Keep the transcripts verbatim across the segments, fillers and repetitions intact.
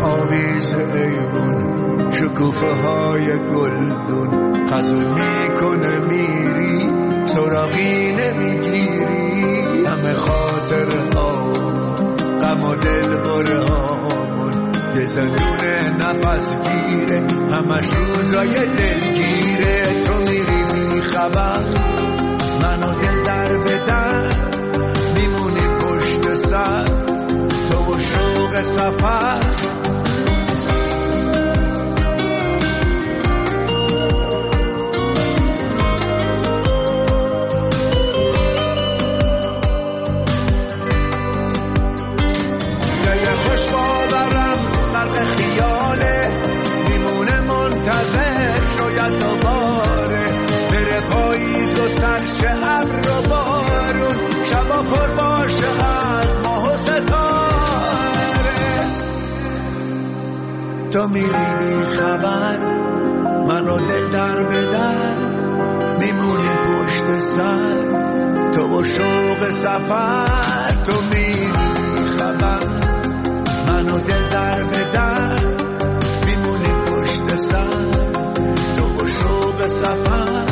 آویز ایوون شکوفه های گلدون خزون میکنه میری سراغی نمیگیری همه خاطر ها غم و دل بره هامون یه زندون نفس گیره همش روزای دلگیره تو میری میخبر منو دل در بدن میمونی پشت سر تو و شوق سفر پر باشه از ماه و ستاره تو میری بی خبر منو دل در بدر میمونی پشت سر تو و شوق سفر تو میری بی خبر منو دل در بدر میمونی پشت سر تو و شوق سفر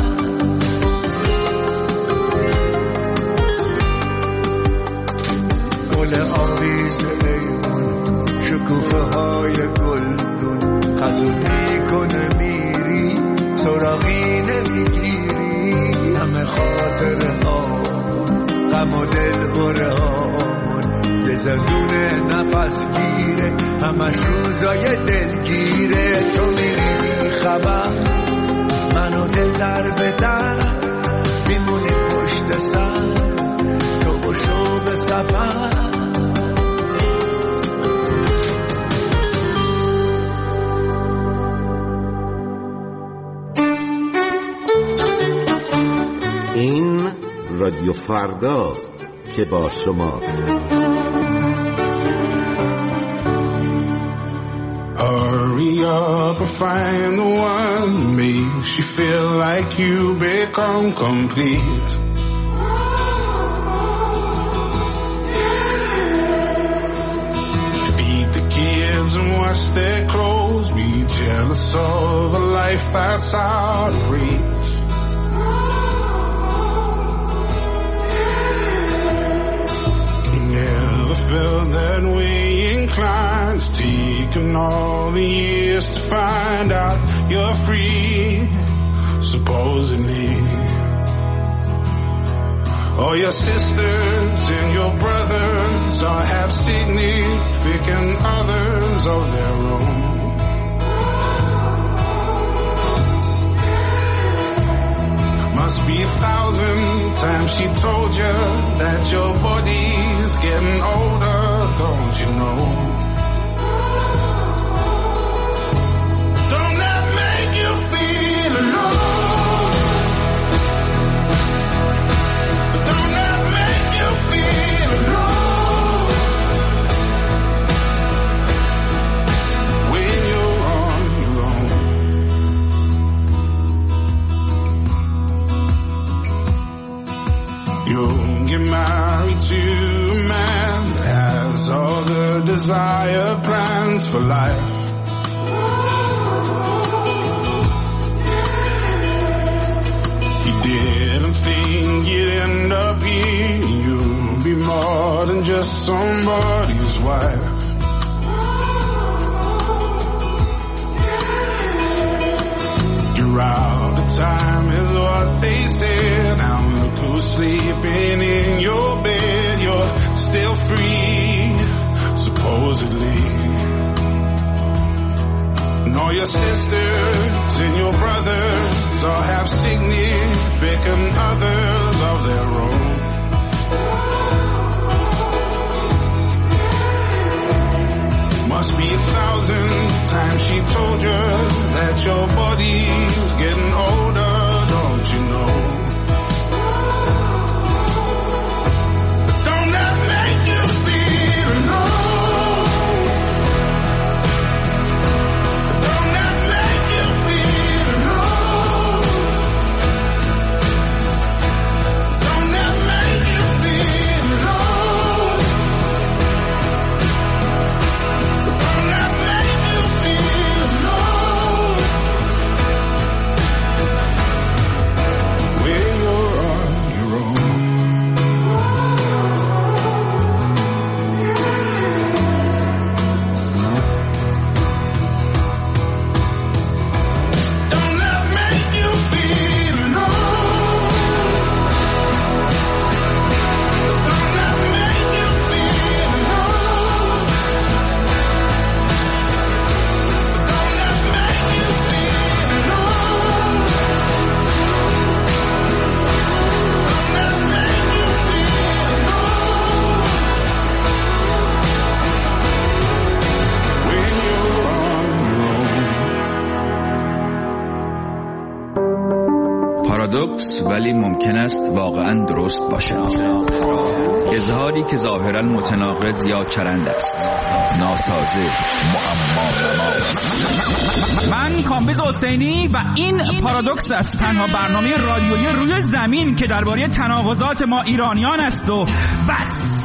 آویز ایوون شکوفه های گلدون خزون میکنه میری سراغی نمیگیری همه خاطر ها غم و دل بره هامون یه زندون نفس گیره همش روزای دلگیره تو میری خبر منو دل در بدر میمونی پشت سر تو و شوق سفر این رادیو فرداست که با شماست. Hurry up and find the one that makes you feel like you become complete. Feed the kids and wash their clothes. Be jealous of a life that's out of reach. Felt that way inclined, it's taken all the years to find out you're free, supposedly. All your sisters and your brothers all have significant others of their own. Must be a thousand times she told you that your body's getting older, don't you know? Don't that make you feel alone? Don't that make you feel alone? When you're on your own. You'll get married to a man that has all the desired plans for life. He didn't think you'd end up here. You'll be more than just somebody's wife. You're out of time is what they said. Now look who's sleeping in your bed. You're still free, supposedly. And all your sisters and your brothers all have significant others of their own. Must be a thousand times she told you that your body's getting older, don't you know? Don't that make you feel alone? Don't that make you feel alone? Don't that make you feel alone? Don't that make پارادوکس ولی ممکن است واقعا درست باشد. اظهاری که ظاهرا متناقض یا چرند است، ناسازه، معما. من کامبیز حسینی و این پارادوکس است، تنها برنامه رادیویی روی زمین که درباره تناقضات ما ایرانیان است و بس.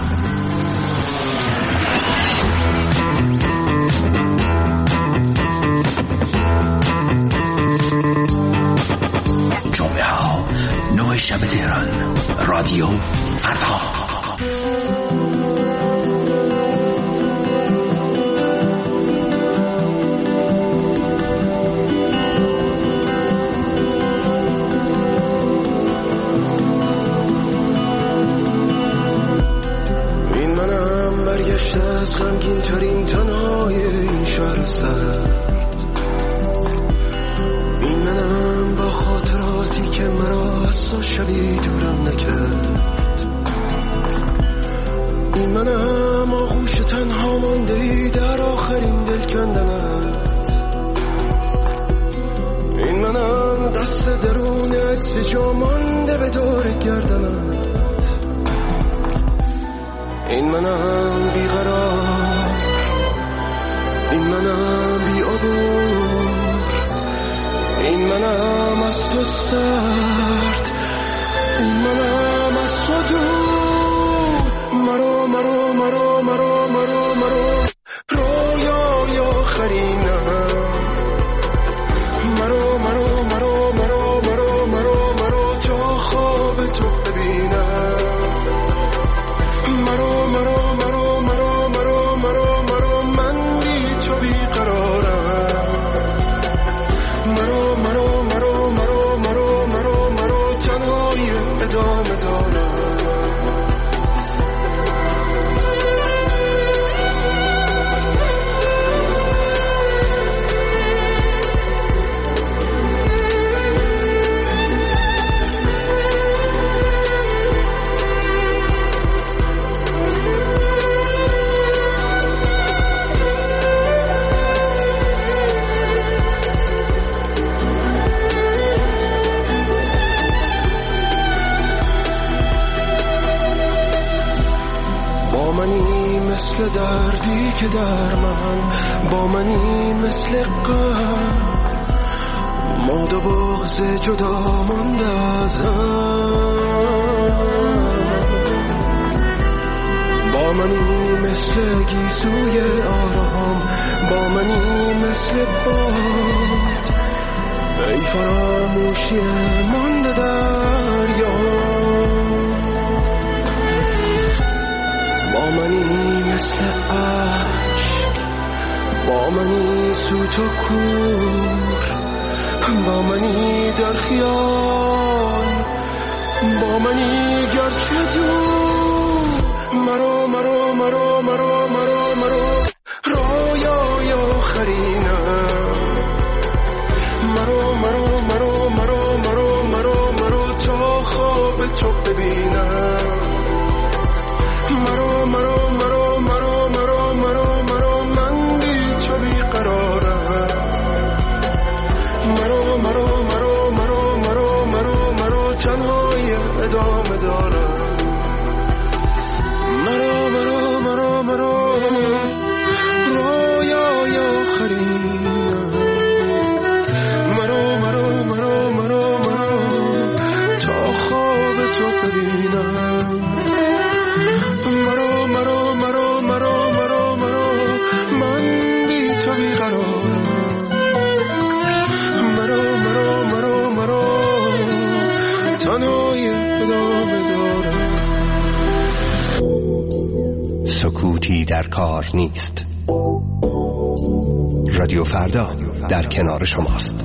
جمعه ها نه شب تهران، رادیو فردا. این منم برگشته از غمگین ترین تنهای این شهر سرد. این منم با خاطراتی که مرا از تو شبی دورم نکرد. این منم آغوش تنها ماندهی در آخرین دل کندنت. این منم دست درون عکس جا مانده به دور گردنت. این منم بیقرار، این منم بی عبور، این منم از تو سرد، این منم از تو دور. مرو مرو مرو مرو مرو مرو رویای آخرینم. مرو مرو مرو مرو مرو مرو مرو تا خواب تو ببینم. مرو مرو مرو مرو مرو مرو مرو من بی تو بیقرارم. مرو مرو مرو مرو مرو مرو مرو تنهایی ادامه دارم. مثل دردی که در من با منی، مثل غم ماد و بغض جدا مانده ازم. با منی مثل گیسوی آرام، با منی مثل باد ای فراموشی مانده دریا. با منی مثل عشق، با منی سوت و کور، با منی در خیال، با منی گرچه دور. مرو مرو مرو مرو مرو مرو رویای آخرینم. مرو مرو مرو مرو مرو مرو مرو تا خواب تو ببینم. مرو مرو مرو مرو مرو مرو مرو من بی تو بیقرارم. مرو مرو مرو مرو مرو مرو مرو تنهایی ادامه دارم. مرو مرو مرو مرو رویای آخرینم. مرو مرو مرو مرو مرو تا خواب تو ببینم. مرو مرو مرو مرو مرو مرو من بی تو بیقرارم. مرو مرو مرو مرو تنهایی ادامه دارم. سکوتی در کار نیست. رادیو فردا در کنار شماست.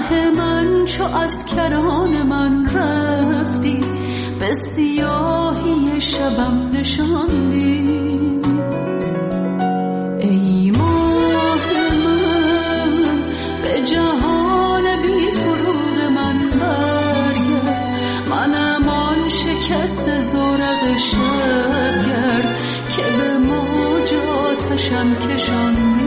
مه من چو از کران من رفتی، به سیاهی شبم نشاندی. ای ماه من به جهان بی فروغ من برگرد، منم آن شکست زورق شبگرد که به موج آتشم کشاندی.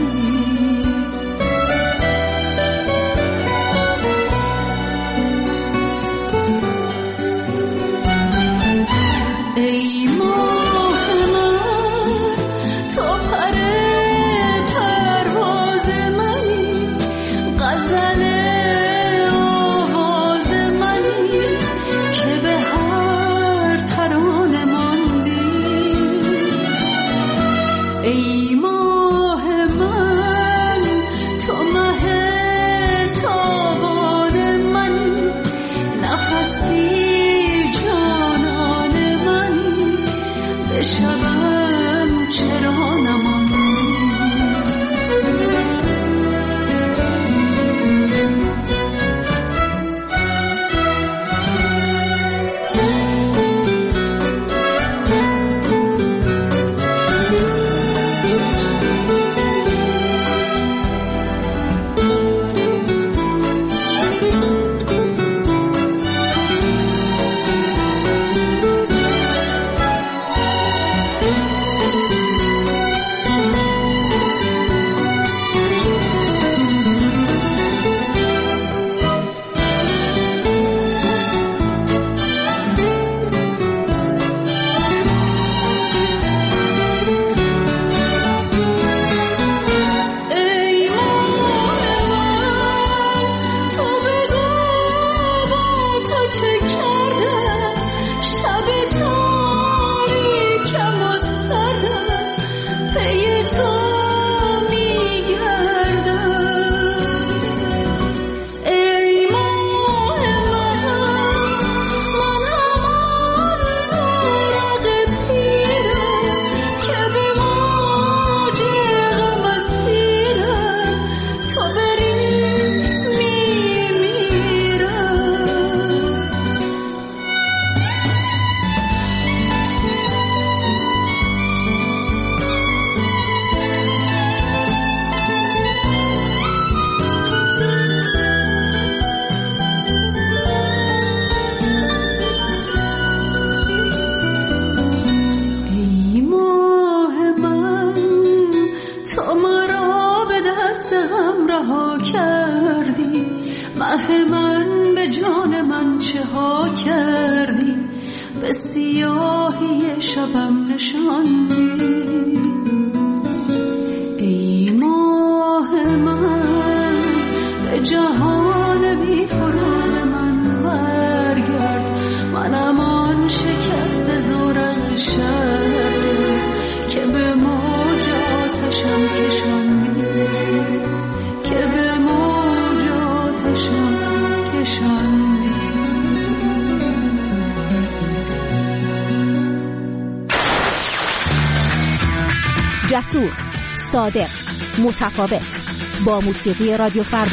مه من به جان من چه ها کردی، به سیاهی شبم نشاندی. ای ماه من به جهان بی فروغ من برگرد، منم آن شکست زورق شب که به موج آتشم کشاندی، که به موج آتشم کشاندی. جسور، صادق، متفاوت، با موسیقی رادیو فردا.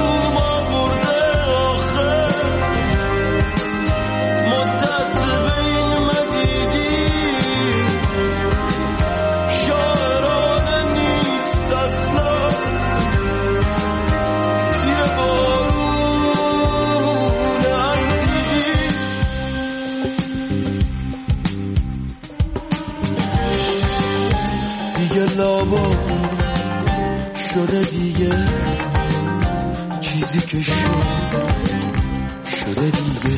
مدت به که شد شده دیگه،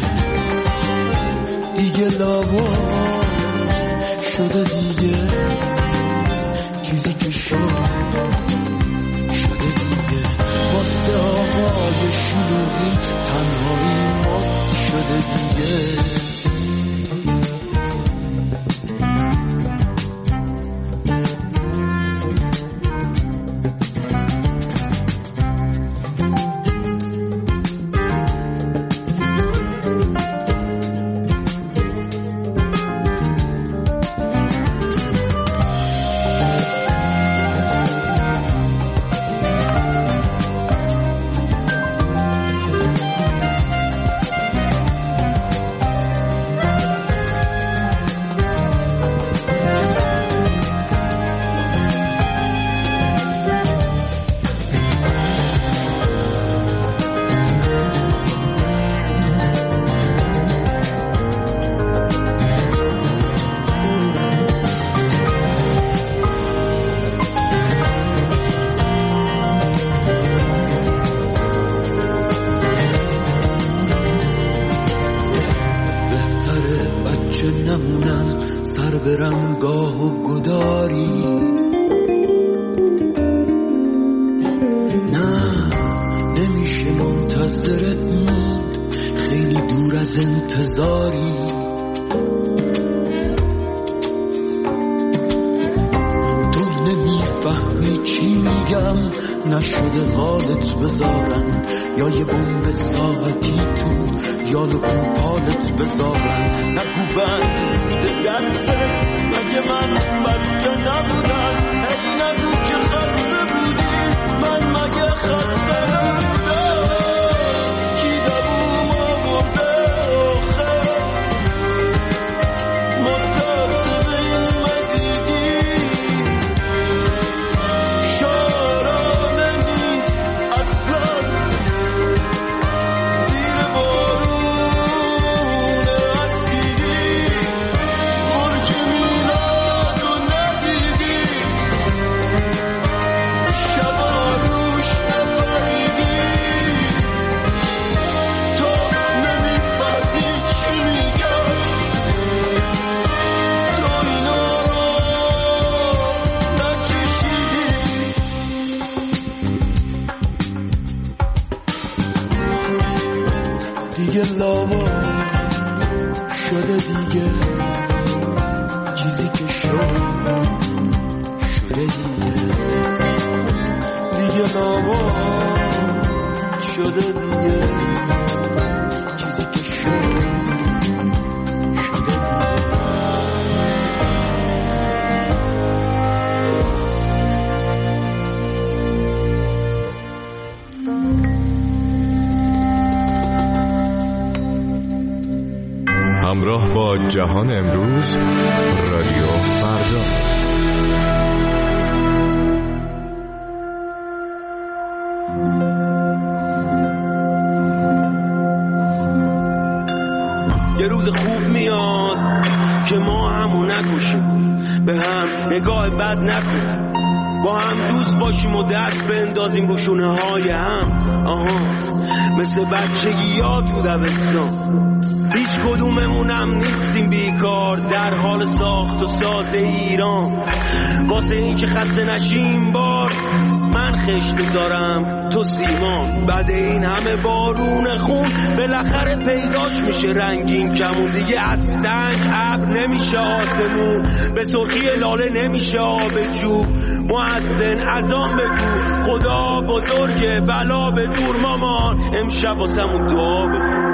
دیگه لابا شده دیگه، چیزی که شد شده دیگه. واسه آقای شلوغی تنهایی مد شده دیگه. نشده قالت بذارن یا یه بمب ساعتی تو یالو کوپالت بذارن. نگو بند بوده دسته مگه من بسته نبودم. ای نگو که خسته بودی من مگه خسته نبودم. کی دبوم آورده آخه مدت به این مدیدی شارانه نیست اصلا زیر بارون اسیدی. برج میلاد رو ندیدی شبا روش نفریدی. تو نمیفهمی چی میگم. تو اینا رو نکشیدی. دیگه لاوا شده دیگه چیزی که شد شده دیگه. دیگه لاوا شده دیگه چیزی که شد شده دیگه. همراه با جهان امروز رادیو فردا. یه روز خوب میاد که ما همو نکشیم، به هم نگاه بد نکنیم، با هم دوست باشیم و دست بندازیم رو شونه های هم. آها مثل بچگی یاد تو دبستان. هیچ کدوممونم نیستیم بیکار در حال ساخت و ساز ایران. واسه این که خسته نشیم بار من خشت بذارم تو سیمان. بعد این همه بارون خون بالاخره پیداش میشه رنگین کمون. دیگه از سنگ ابر نمیشه آسمون، به سرخی لاله نمیشه آب جو. مؤذن اذان بگو خدا بزرگه بلا به دور مامان. امشب واسمون دعا بخون.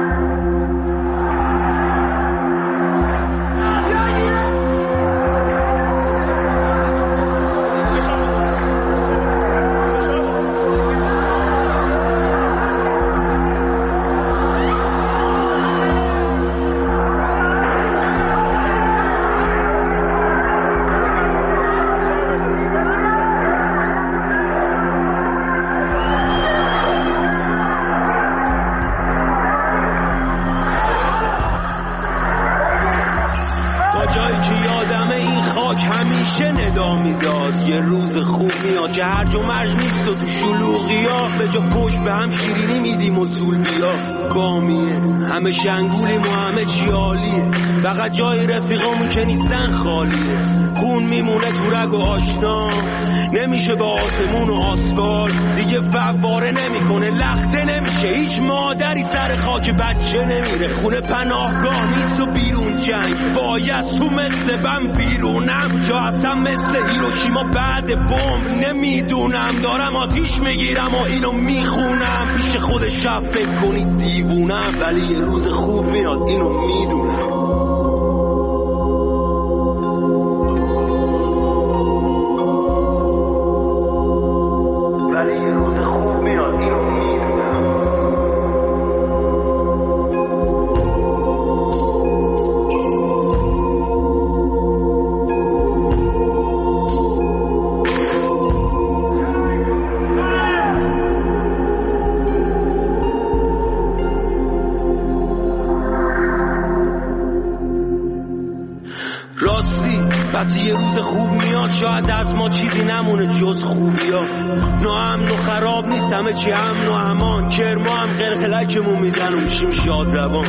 همیشه ندا میداد یه روز خوب میاد که هرج و مرج نیست و تو شلوغی ها به جا پشت به هم شیرینی میدیم و طول بیا گامیه همه شنگولیم و همه چی عالیه فقط جای رفیقامون که نیستن خالیه خون میمونه تو رگ و آشنا نمیشه با آسمون و آسفالت دیگه فواره نمیکنه لخته نمیشه هیچ مادری سر خاک بچه نمیره خونه پناهگاه نیست و بیرون جنگ باید تو مثل بم بیرونم یا اصلا مثل هیروشیما بعد بمب نمیدونم دارم آتیش میگیرم و اینو میخونم پیش خود شب فکر کنید دیوونم ولی یه روز خوب میاد اینو میدونم وقتی یه روز خوب میاد شاید از ما چیزی نمونه جز خوبی ها ناامن و خراب نیست همه چی امن و امان کرما هم قلقلکمون میدن و میشیم شاد روان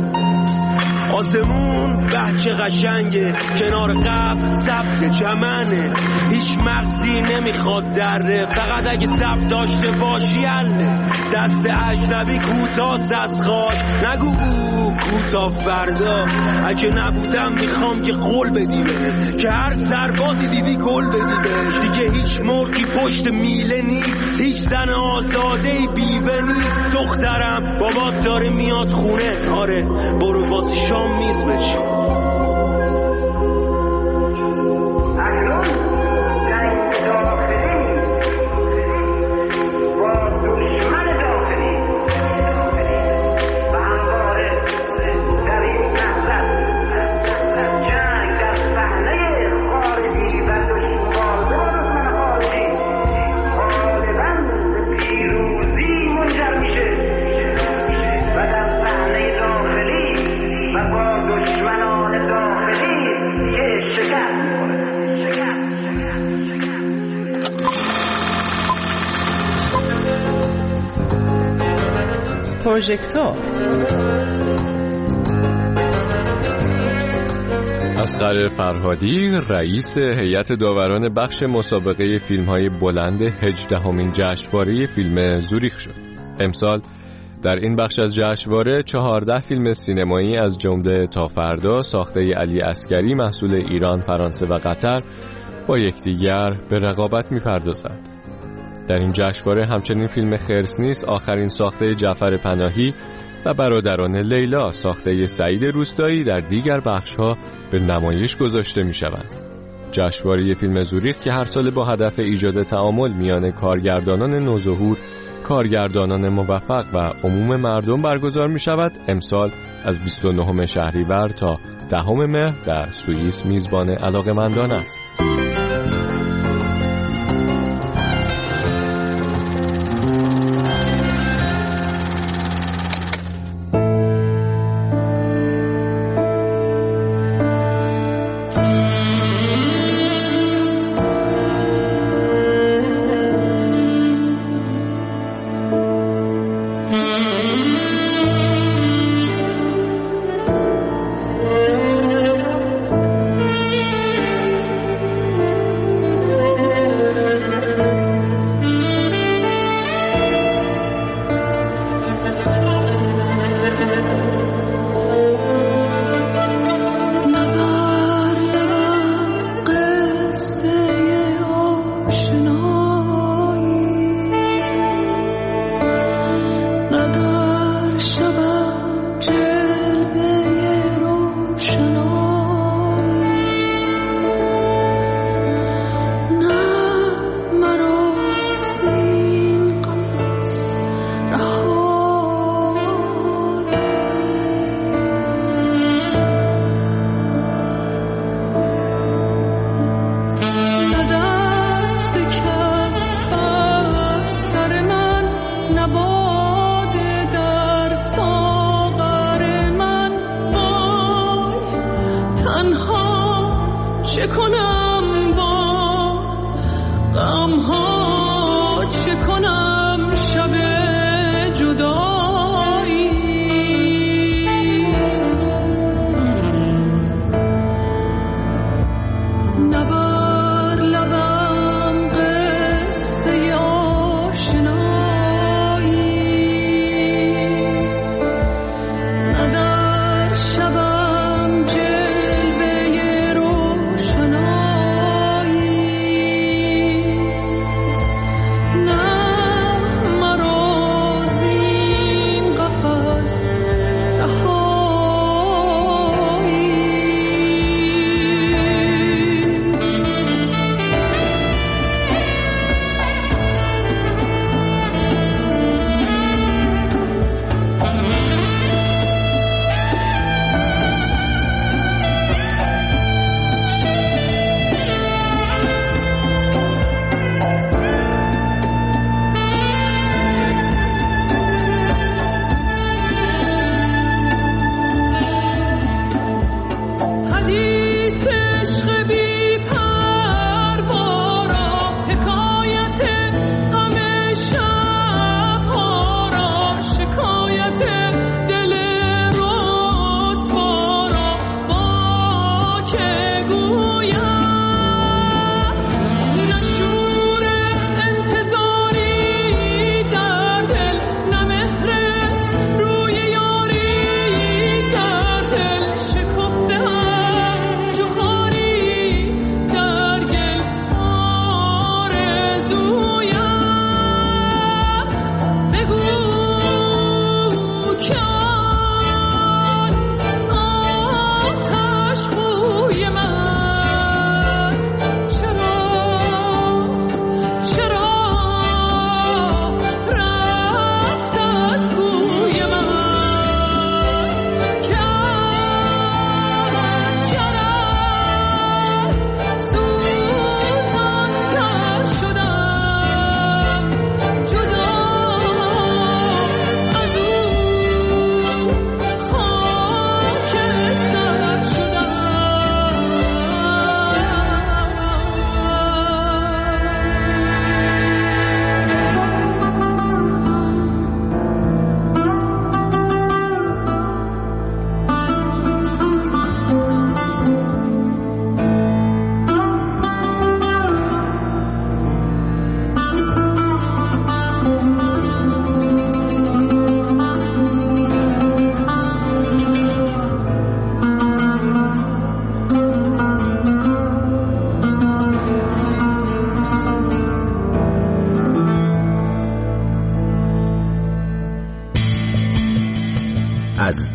آسمون بچه قشنگه کنار قبل سبز چمنه هیچ مغزی نمیخواد دره فقط اگه سب داشته باشی حله دست اجنبی کوتاست از خواد نگو او کوتا فردا اگه نبودم میخوام که قول بدی بهت که هر سربازی دیدی گل بدی بهش دیگه هیچ مرغی پشت میله نیست هیچ زن آزاده بیوه نیست دخترم بابات داره میاد خونه آره برو واسه شام میز بچی پروژکتور اصغر فرهادی رئیس هیئت داوران بخش مسابقه فیلم‌های بلند هجدهمین جشنواره فیلم زوریخ شد. امسال در این بخش از جشنواره چهارده فیلم سینمایی از جمله تا فردا ساخته علی عسگری محصول ایران، فرانسه و قطر با یکدیگر به رقابت می‌پردازند. در این جشنواره همچنین فیلم خرس نیست آخرین ساخته جعفر پناهی و برادران لیلا ساخته سعید روستایی در دیگر بخش‌ها به نمایش گذاشته می‌شوند. جشنواره فیلم زوریخ که هر سال با هدف ایجاد تعامل میان کارگردانان نوظهور، کارگردانان موفق و عموم مردم برگزار می‌شود، امسال از بیست و نهم شهریور تا دهم مهر در سوئیس میزبان علاقه‌مندان است.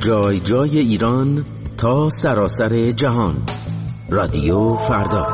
جای جای ایران تا سراسر جهان. رادیو فردا.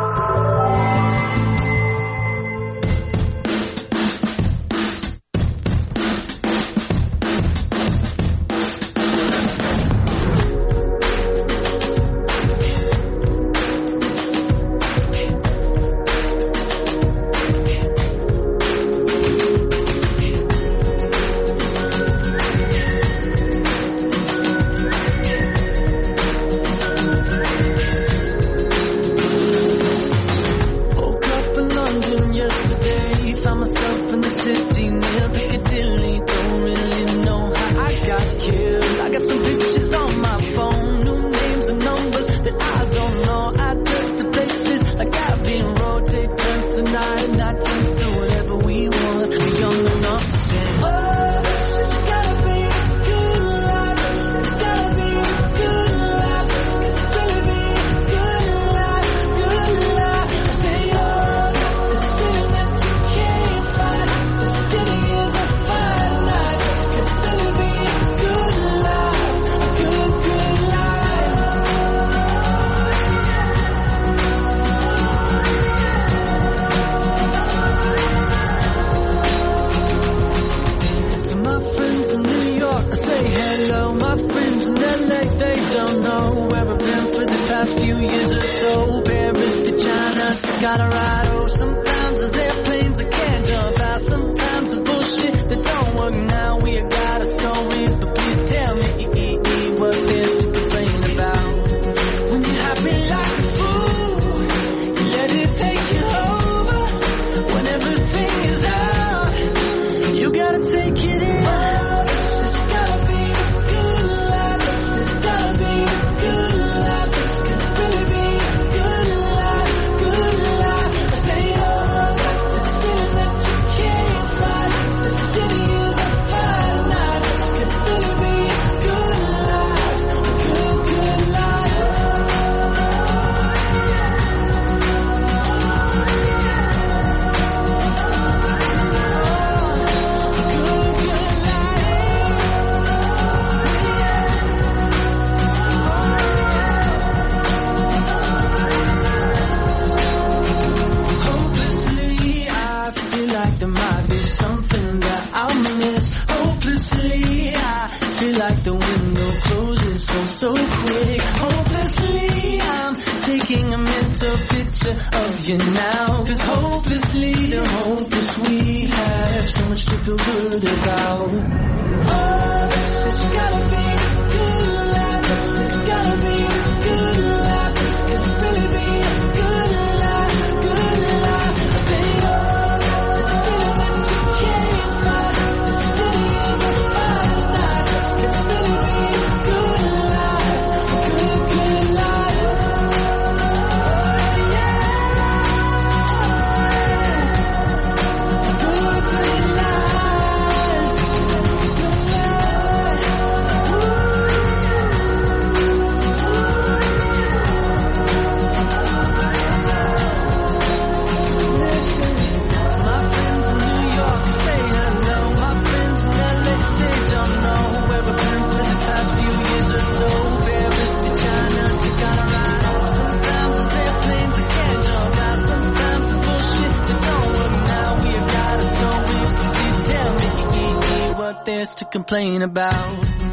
To complain about.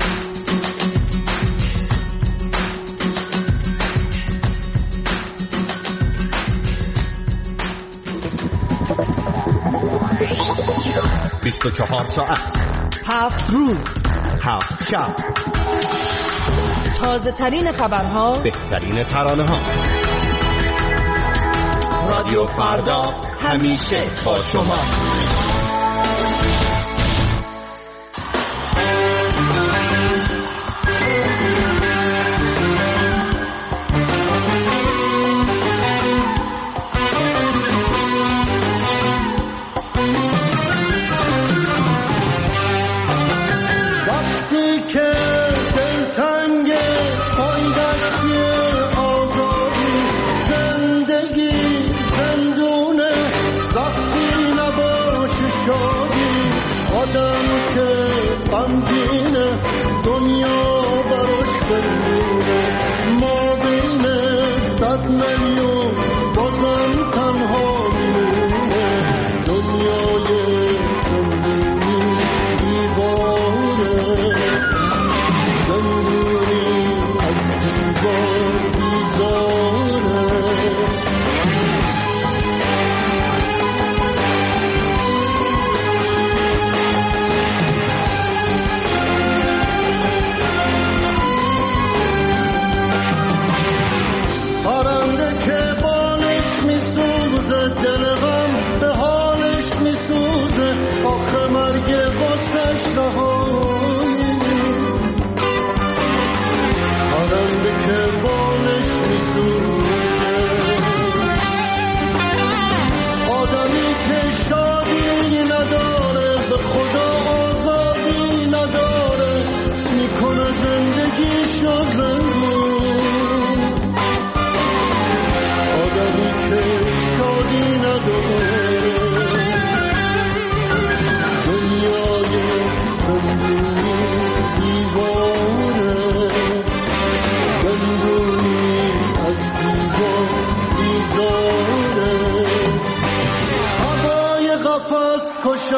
بیست و چهار ساعت، هفت روز، هفت شب، تازه ترین خبرها، بهترین ترانه ها. رادیو فردا همیشه با شماست.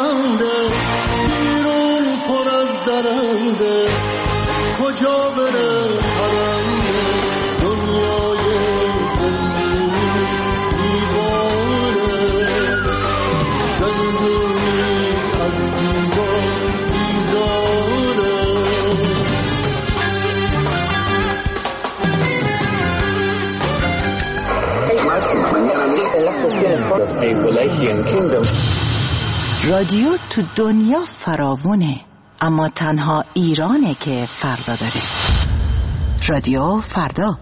بنده بیرون پر از درنده کجا بره پرنده دنیای زندگی دیواره زندگی از دیوار بیزاره رادیو تو دنیا فراوونه، اما تنها ایرانه که فردا داره. رادیو فردا.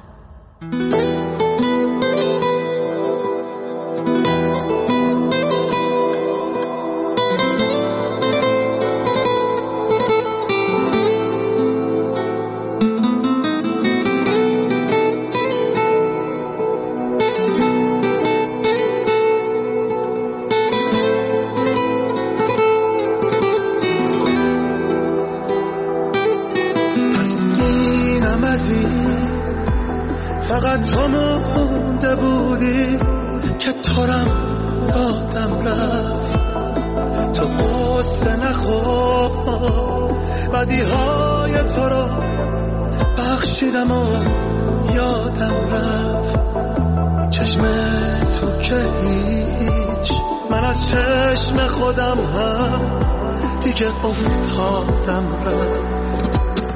فقط تو مونده بودی که تورم دادم رفت تو قصه نخور بدی های تو رو بخشیدم و یادم رفت چشم تو که هیچ من از چشم خودم هم دیگه افتادم رفت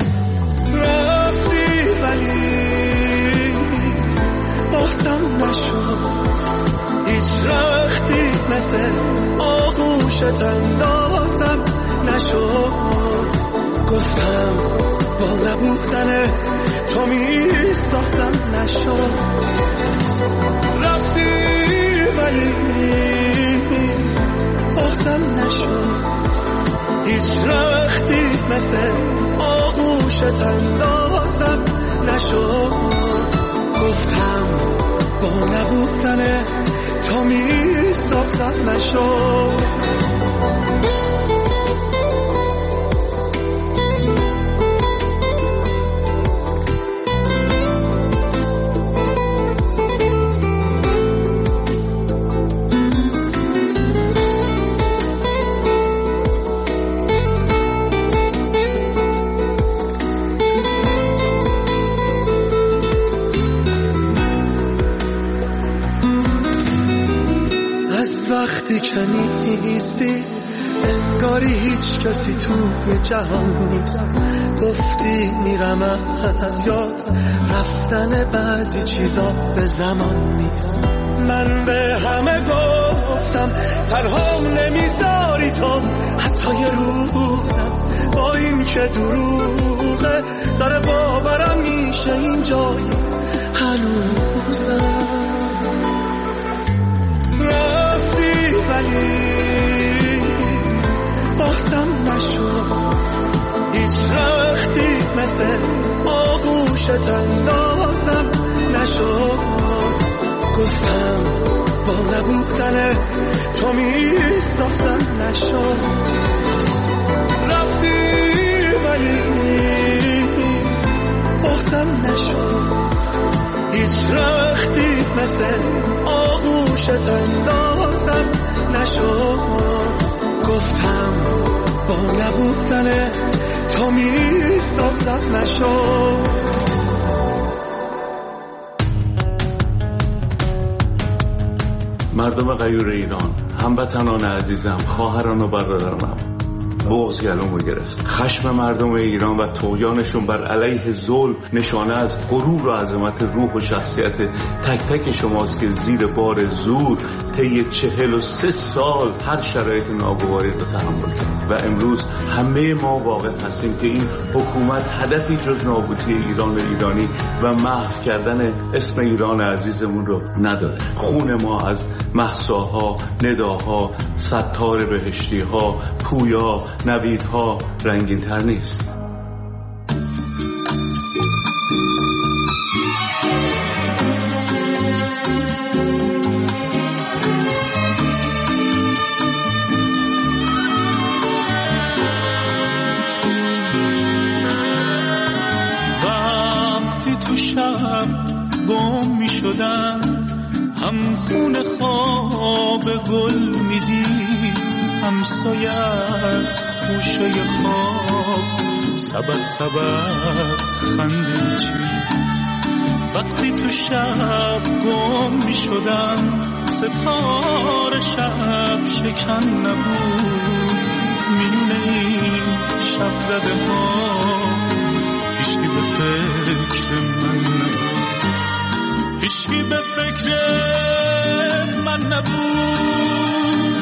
رفتی ولی بازم نشد هیچ رختی مثل آغوشت اندازم نشد گفتم با نبودن تو می سازم نشد رفتی ولی بازم نشد هیچ رختی مثل آغوشت اندازم نشد گفتم با نبودن تو می سازم نشد وقتی که نیستی انگاری هیچ کسی تو جهان نیست گفتی میرم از یاد رفتن بعضی چیزا به زمان نیست من به همه گفتم تنها نمیذاری تو حتی یه روزم با این که دروغه داره باورم میشه این جایی هنوزم ولی بازم نشد هیچ رختی مثل آغوشت اندازم نشد گفتم با نبودن تو می سازم نشد رفتی ولی بازم نشد هیچ رختی مثل آغوشت اندازم نشد گفتم با نبودن تو می سازم نشد مردم غیور ایران هموطنان عزیزم خواهران و برادرانم بغض گلومو گرفت خشم مردم ایران و طغیانشون بر علیه ظلم نشانه از غرور و عظمت روح و شخصیت تک تک شماست که زیر بار زور طی چهل و سه سال هر شرایط ناگواری رو تحمل کرد و امروز همه ما واقف هستیم که این حکومت هدفی جز نابودی ایران و ایرانی و محو کردن اسم ایران عزیزمون رو نداره خون ما از مهساها، نداها، ستار بهشتیها، پویا، نویدها رنگین تر نیست. وقتی تو شب گم می شدن هم خون خواب گل میدی همسایه از خوشه خواب سبب سبب خنده چی وقتی تو شب گم می شدم ستاره شب شکن نبود میونه این شب زده ها هیچکی به فکر من نبود هیچکی به فکر من نبود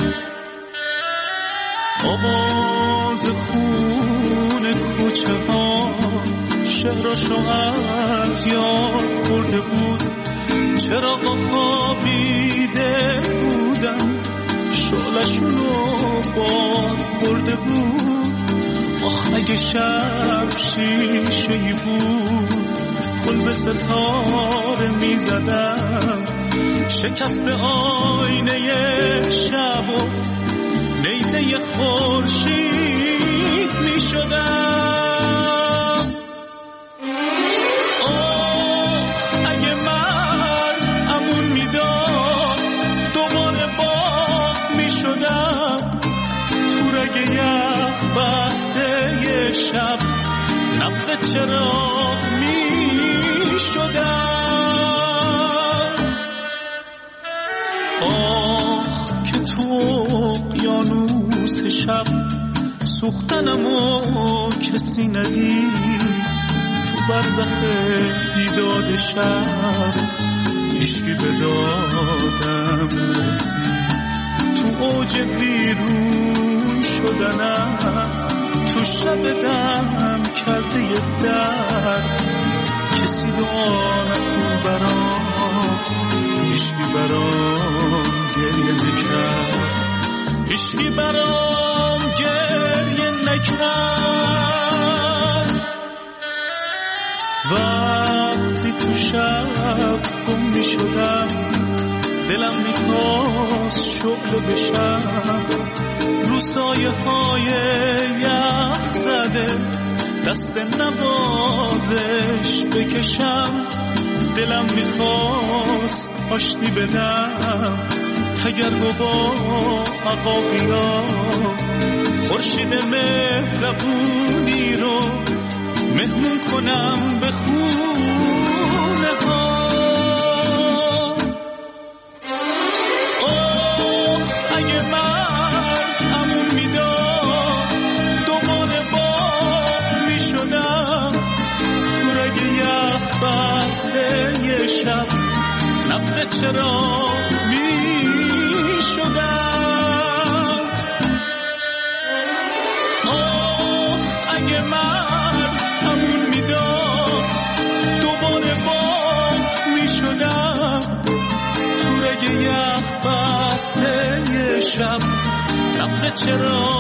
آواز خون کوچه ها شهرشو از یاد برده بود چراغا خوابیده بودن شعلشونو باد برده بود آخ اگه شب شیشه‌ای بود گل به ستاره می زدم شکست آینه شب و نیزه خورشید می شدم آه اگه مرد امون می داد دوباره باغ می شدم تو رگ یخ بسته یه شب نفت چراغ می شدم آه که تو اقیانوس شب سوختنمو کسی ندید تو برزخ بیداد شب هیچکی به دادم نرسید تو اوج بیرون شدنم تو شب دم کرده یه درد کسی دعا نکن برام هیچکی برام گریه نکرد هیچکی برام گریه نکرد وقتی تو شب گم می شدم دلم می خواست شعله بشم رو سایه های یخ زده دست نوازش بکشم دلم می خواست آشتی بدم تگرگ با عقاقیا خورشید مهربونی رو مهمون کنم به خونه ها اوه اگه مرد امون میداد دوباره باغ میشدم تو رگ یخ بسته یه شب نبض چراغ میشدم اوه اگه مرد امون میداد دوباره باغ میشدم تو رگ یخ بسته یه شب نبض چراغ